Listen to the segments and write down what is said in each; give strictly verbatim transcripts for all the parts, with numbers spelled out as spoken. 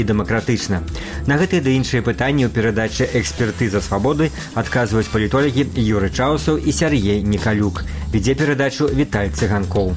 і дэмакратычна. На гэтыя ды іншыя пытанні ў перадачы «Экспертыза свабоды» адказваюць палітолагі Юры Чаусаў і Сергей Николюк. Вядзе перадачу Віталь Цыганкоў.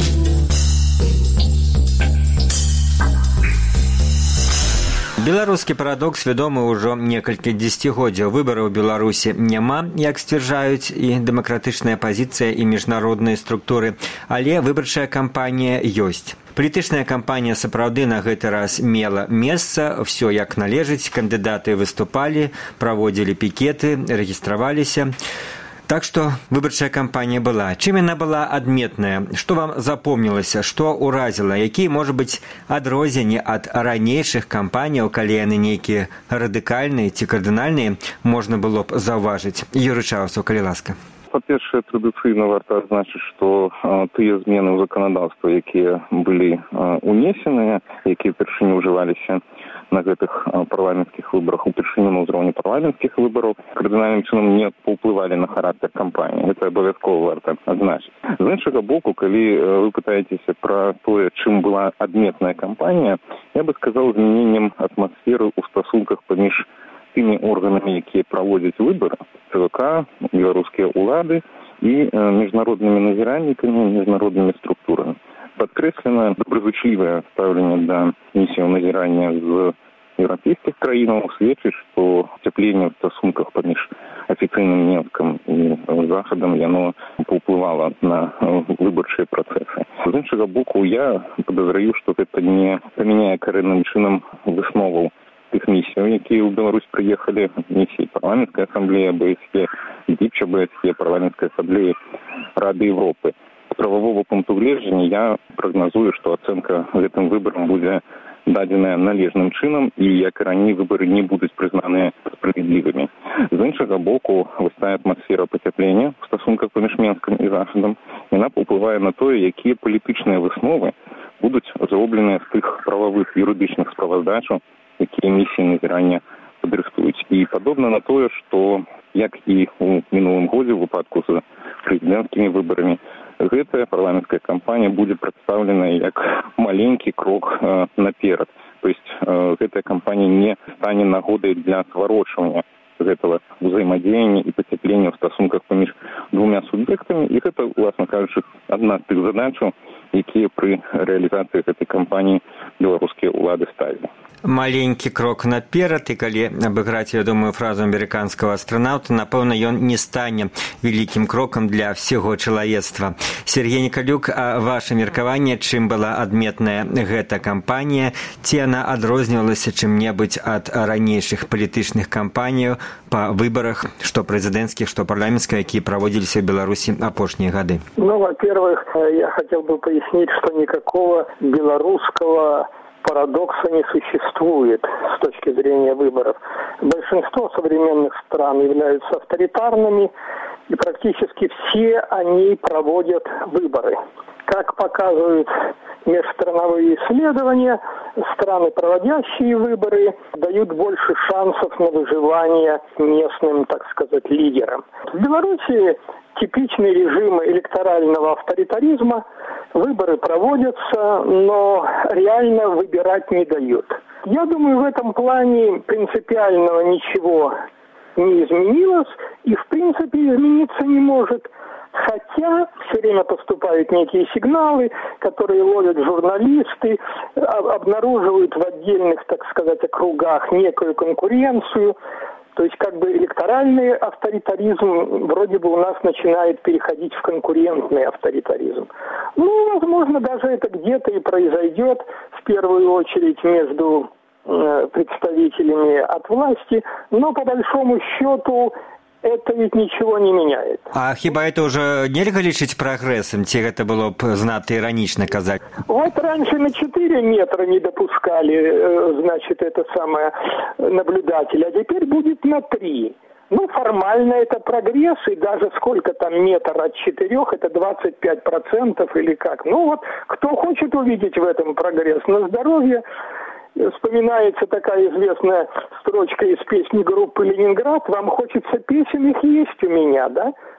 Беларускі парадокс вядомы ўжо некалькі дзесяцігоддзяў. Выбараў у Беларусі няма, як сцвярджаюць і дэмакратычная апазіцыя, і міжнародныя структуры, але выбарчая кампанія ёсць. Палітычная кампанія сапраўды на гэты раз мела месца, ўсё як належыць, кандыдаты выступалі, праводзілі пікеты, рэгістраваліся. Так што выбарчая кампанія была. Чым яна была адметная? Што вам запомнілася? Што ўразіла? Якія, можа быць, адрозненні ад ранейшых кампаніяў, калі яны нейкія радыкальныя ці кардынальныя, можна было б заўважыць? Юры Чаусаў, калі ласка. Па-першае, традыцыйна варта адзначыць, што а, тыя змены ў заканадаўства, якія былі а, унесеныя, якія упершыню ўжываліся на гэтых а, парламенцкіх выбарах, упершыню на ўзроўні парламенцкіх выбараў, кардынальным чынам не паўплывалі на характар кампаніі. Гэта абавязкова варта адзначыць. З іншага боку, калі а, вы пытаецеся пра тое, чым была адметная кампанія, я бы сказаў, змяненнем атмасферы ў стасунках паміж тымі органамі, якія праводзяць выбары, ЦВК, беларускія ўлады і э, міжнароднымі назіральнікамі, міжнароднымі структурамі. Падкрэслена добразычлівае стаўленне да місіяў назірання з еўрапейскіх краінаў сведчыць, што цяпленне ў стасунках паміж афіцыйным Мінскам і Захадам яно паўплывала на выбарчыя працэсы. З іншага боку, я падазраю, што гэта не памяняе карэнным чынам высноваў тых місіяў, якія ў Беларусь прыехалі, місіі парламенцкай асамблеі АБСЕ, ДЗІПЧ АБСЕ, парламенцкай асамблеі Рады Европы. З прававога пункту гледжання я прагназую, што ацэнка гэтым выбарам будзе дадзеная належным чынам і, як і раней, выбары не будуць прызнаныя справядлівымі. З іншага боку, вось тая атмасфера пацяплення ў стасунках паміж Мінскам і Захадам, яна паўплывае на тое, якія палітычныя высновы будуць зробленыя з тых прававых юрыдычных справаздачаў, якія місіі назірання падрыхтуюць. І падобна на тое, што, як і ў мінулым годзе ў выпадку з прэзідэнцкімі выбарамі, гэтая парламенцкая кампанія будзе прадстаўлена як маленькі крок э, наперад. То есть э, гэтая кампанія не стане нагодай для скарочвання гэтага ўзаемадзеяння і пацяплення ў стасунках паміж двумя суб'ектамі. І гэта, уласна кажучы, адна з тых задачаў, якія пры рэалізацыі гэтай кампаніі беларускія ўлады ставілі. Маленькі крок наперад, і калі абыграць, я думаю, фразу амерыканскага астранаўта, напэўна, ён не стане вялікім крокам для ўсяго чалавецтва. Сергей Николюк, а ваше меркаванне, чым была адметная гэта кампанія? Ці яна адрознівалася чым-небудзь ад ранейшых палітычных кампаніяў па выбарах, што прэзідэнцкіх, што парламенцкіх, якія праводзіліся ў Беларусі апошнія гады? Ну, во-первых, я хотел бы пояснить, что никакого белорусского парадокса не существует с точки зрения выборов. Большинство современных стран являются авторитарными, и практически все они проводят выборы. Как показывают межстрановые исследования, страны, проводящие выборы, дают больше шансов на выживание местным, так сказать, лидерам. В Беларуси типичный режим электорального авторитаризма. Выборы проводятся, но реально выбирать не дают. Я думаю, в этом плане принципиального ничего не изменилось и, в принципе, измениться не может. Хотя все время поступают некие сигналы, которые ловят журналисты, обнаруживают в отдельных, так сказать, округах некую конкуренцию. То есть как бы электоральный авторитаризм вроде бы у нас начинает переходить в конкурентный авторитаризм. Ну, возможно, даже это где-то и произойдет в первую очередь между э, представителями от власти, но по большому счету это ведь ничего не меняет. А хіба это уже нельга лічыць прагрэсам, ці гэта было б знато іранічна казаць? Вот раньше на четыре метра не допускали, значит, это самое наблюдатель, а теперь будет на три. Ну, формально это прогресс, и даже сколько там метр от четырех, это двадцать пять процентов или как. Ну вот, кто хочет увидеть в этом прогресс, на здоровье. Вспоминается такая известная строчка из песни группы «Ленинград». «Вам хочется песен, их есть у меня», да?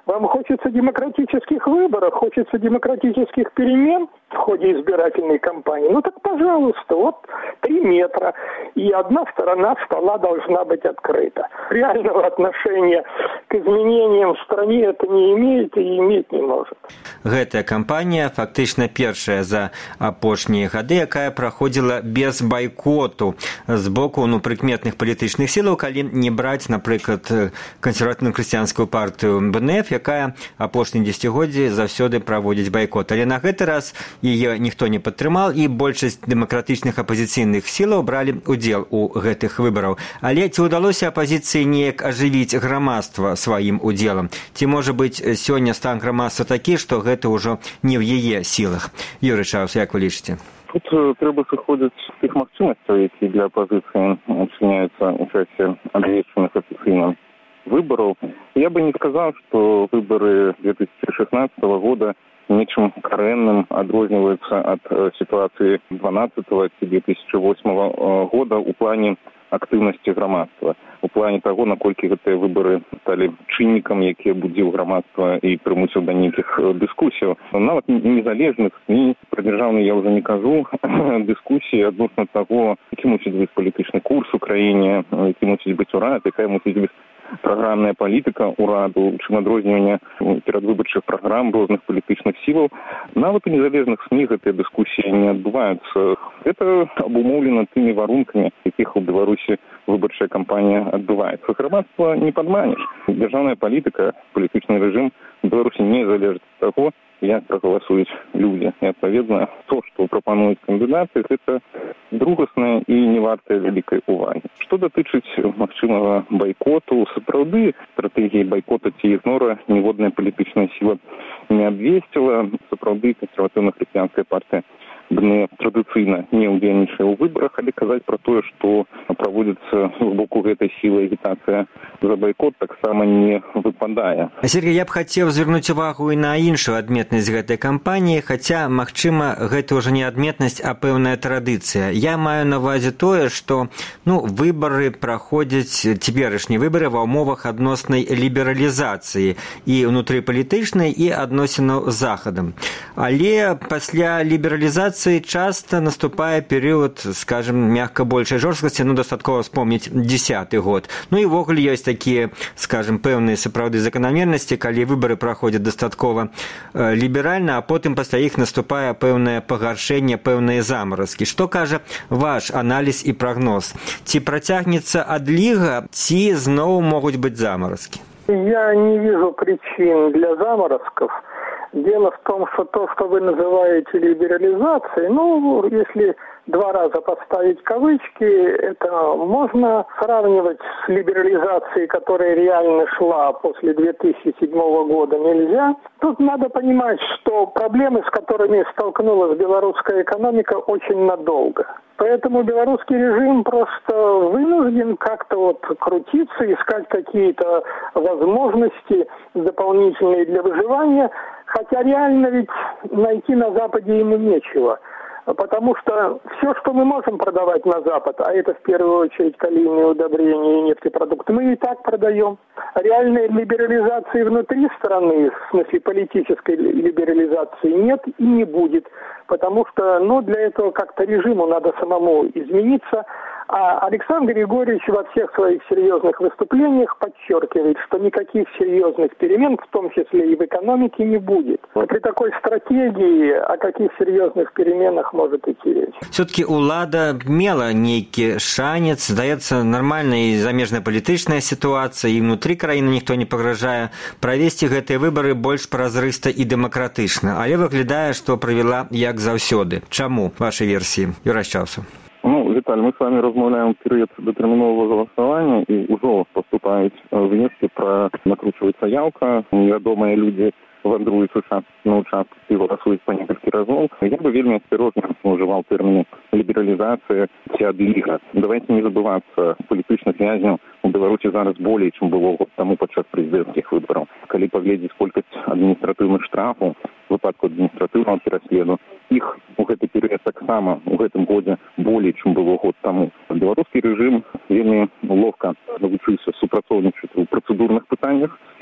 Вам хочется демократических выборов, хочется демократических перемен в ходе избирательной кампании? Ну так, пожалуйста, вот три метра, и одна сторона стола должна быть открыта. Реального отношения к изменениям в стране это не имеет и иметь не может. Гэтая кампанія фактычна першая за апошнія гады, якая праходзіла без байкоту з боку ну, прыкметных палітычных сілаў, калі не браць, напрыклад, кансерватыўна-хрысціянскую партыю бэ эн эф, якая апошнія дзесяцігоддзі заўсёды праводзіць байкот. Але на гэты раз яе ніхто не падтрымаў, і большасць дэмакратычных апазіцыйных сілаў бралі ўдзел у гэтых выбараў. Але ці ўдалося апазіцыі неяк ажывіць грамадства сваім удзелам? Ці, можа быць, сёння стан грамадства такі, што гэта ўжо не ў яе сілах? Юрый Чаус, як вы лічыце? Тут трэба сыходзіць з тых магчымасцяў, якія для апазіцыі адчыняюцца ў часе абвешчаных афіцыйна выборов. Я бы не сказал, что выборы две тысячи шестнадцатого года нечем коренным адрозніваются от ситуации двенадцатого-две тысячи восьмого года у плане активности громадства, у плане того, наколькі гэтыя выборы стали чыннікам, які будзіў громадства и прымусіў да нейкіх дыскусій. Нават незалежных СМИ, про державные я уже не кажу, дыскусії адносна того, які мусіць быць палітычны курс у краіне, які мусіць быць урад, якая мусіць быць программная политика ураду, чым адрознівання перадвыбарчых программ розных палітычных сілаў. Нават у незалежных СМИ гэтыя дыскусіі не адбываюцца. Это абумоўлена тымі варункамі, якіх у Беларусі выбарчая кампанія адбываецца. Грамадства не падманеш. Дзяржаўная палітыка, палітычны рэжым у Беларусі не залежыць ад таго, як прагаласуюць людзі. І адпаведна, то, што прапануюць кандыдаты, гэта другаснае і не вартае вялікай увагі. Што датычыць магчымага байкоту, сапраўды стратэгіі байкота ці ігнора ніводная палітычная сіла не абвесціла. Сапраўды кансерватыўна-хрысціянская партыя бэ эн эф традыцыйна не ўдзельнічае ў выбарах, але казаць пра тое, што праводзіцца з боку гэтай сілы агітацыя за байкот, таксама не выпадае. Сергей, я б хацеў звярнуць увагу і на іншую адметнасць гэтай кампаніі, хаця, магчыма, гэта ўжо не адметнасць, а пэўная традыцыя. Я маю на ўвазе тое, што ну, выбары праходзяць, цяперашнія выбары ва ўмовах адноснай лібералізацыі і ўнутрыпалітычнай, і адносінаў з захадам. Але пасля лібералізацыі часто наступае перыяд, скажем, мягка большай жорсткасці, ну, дастаткова вспомніць дзесяты год. Ну і ввогуле ёсць такія, скажем, пэўныя сапраўды заканамернасці, калі выбары праходзяць дастаткова э, ліберальна, а потым пасля іх наступае пэўнае пагаршэнне, пэўныя замаразкі. Што кажа ваш аналіз і прагноз? Ці працягнецца адліга, ці зноў могуць быць замаразкі? Я не вижу причин для заморозков. Дело в том, что то, что вы называете либерализацией, ну, если два раза поставить кавычки, это можно сравнивать с либерализацией, которая реально шла после две тысячи седьмого года, нельзя. Тут надо понимать, что проблемы, с которыми столкнулась белорусская экономика, очень надолго. Поэтому белорусский режим просто вынужден как-то вот крутиться, искать какие-то возможности дополнительные для выживания, хотя реально ведь найти на Западе ему нечего. Потому что все, что мы можем продавать на Запад, а это в первую очередь калийные удобрения и нефтепродукты, мы и так продаем. Реальной либерализации внутри страны, в смысле политической либерализации, нет и не будет. Потому что ну, для этого как-то режиму надо самому измениться. А Александр Григорьевич во всех своих серьезных выступлениях подчеркивает, что никаких серьезных перемен, в том числе и в экономике, не будет. При такой стратегии о каких серьезных переменах может идти речь? Все-таки улада мела нейкі шанец, здаецца, нармальная і замежная палітычная сітуацыя, і внутри краіны ніхто не пагражае правесці гэтыя выбары больш празрыста і дэмакратычна. Але выглядае, што правяла як заўсёды. Чаму, вашай версіі? Юрий Чаус. Ну, Виталий, мы с вами размаўляем перыяд датэрміновага галасавання, і ўжо паступаюць внески про накручивается явка, невядомыя людзі вандруюць на участкі і галасуюць па некалькі разоў. Я бы вельмі асцярожна ужываў тэрміны лібералізацыя ці адліга. Давайте не забывацца, палітычных вязняў у Беларусі зараз болей, чым было год таму падчас прэзідэнцкіх выбараў. Калі паглядзець колькасць адміністратыўных штрафаў, у выпадку адміністратыўнага пераследу, іх у гэты перыяд таксама у гэтым годзе болей, чым было год таму. Беларускі рэжым вельмі ловка навучыўся супрацоўнічаць у працэдурных пытаннях,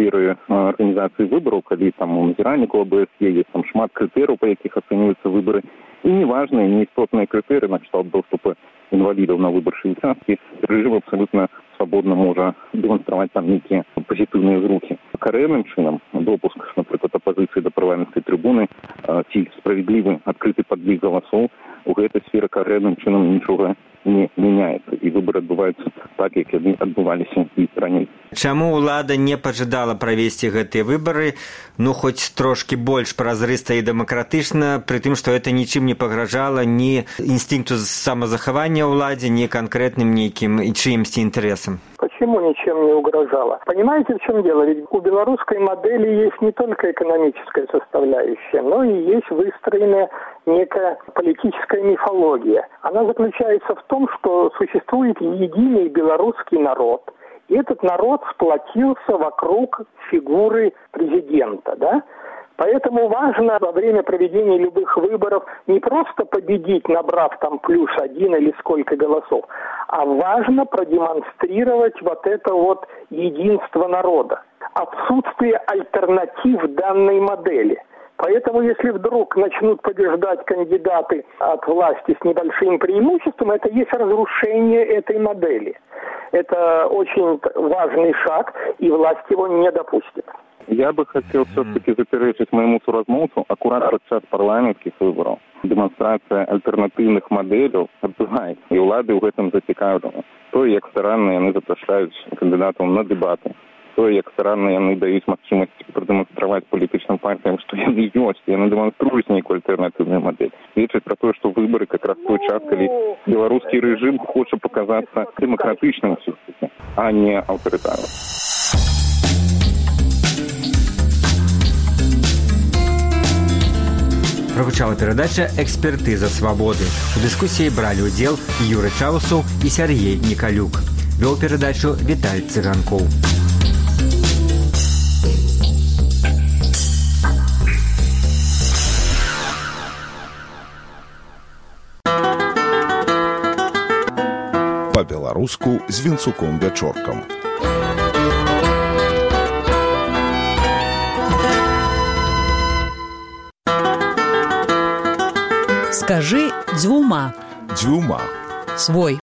сферы организации выборов, когда там у назиральнікаў АБС есть там шмат крытэрыяў, по якіх оцениваются выборы, и неважные, неистотные критерии на кшталт доступа инвалидов на выборчие участки, режим абсолютно свободно может демонстрировать там некие позитивные зрухи. Карэнным чынам допуск, например, оппозиции до парламентской трибуны, ці справедливый открытый подвиг голосов, у этой сферы карэнным чынам ничего не меняется, и выборы отбываются так, как они отбывались и ранее. Чаму ўлада не пажадала правесці гэтыя выбары, ну хоць трошки больш празрыста і дэмакратычна, пры тым, што это нічым не пагражала ні інстинкту самазахавання ўладзе, ні канкрэтным нейкім і чыімсьці інтарэсам? Почему ничем не угрожало? Понимаете, в чем дело? Ведь у белорусской модели есть не только экономическая составляющая, но и есть выстроенная некая политическая мифология. Она заключается в том, что существует единый белорусский народ, и этот народ сплотился вокруг фигуры президента, да? Поэтому важно во время проведения любых выборов не просто победить, набрав там плюс один или сколько голосов, а важно продемонстрировать вот это вот единство народа, отсутствие альтернатив данной модели. Поэтому если вдруг начнут побеждать кандидаты от власти с небольшим преимуществом, это есть разрушение этой модели. Это очень важный шаг, и власть его не допустит. Я бы хотел все-таки заперечить моему суразмовцу аккурат подчас парламентских выборов. Демонстрация альтернативных моделей отбывается, и улады в этом зацікавлені. То, як старанно вони запрошують кандидатів на дебати, то, як старанно вони дають можливість продемонструвати політичним партіям, що вони є, і вони демонструють некую альтернативную модель. Свідчить про то, что выборы как раз той час, когда белорусский режим хочет показаться демократичным все-таки, а не авторитарным. Прогучала перадача «Экспертыза свободы». У дискуссии брали удел Юрий Чаусов и Сергей Николюк. Вел передачу Виталий Цыганков. По-беларуску з Вінцуком Вячоркам. Скажи дзвюма. Дзвюма. Свой.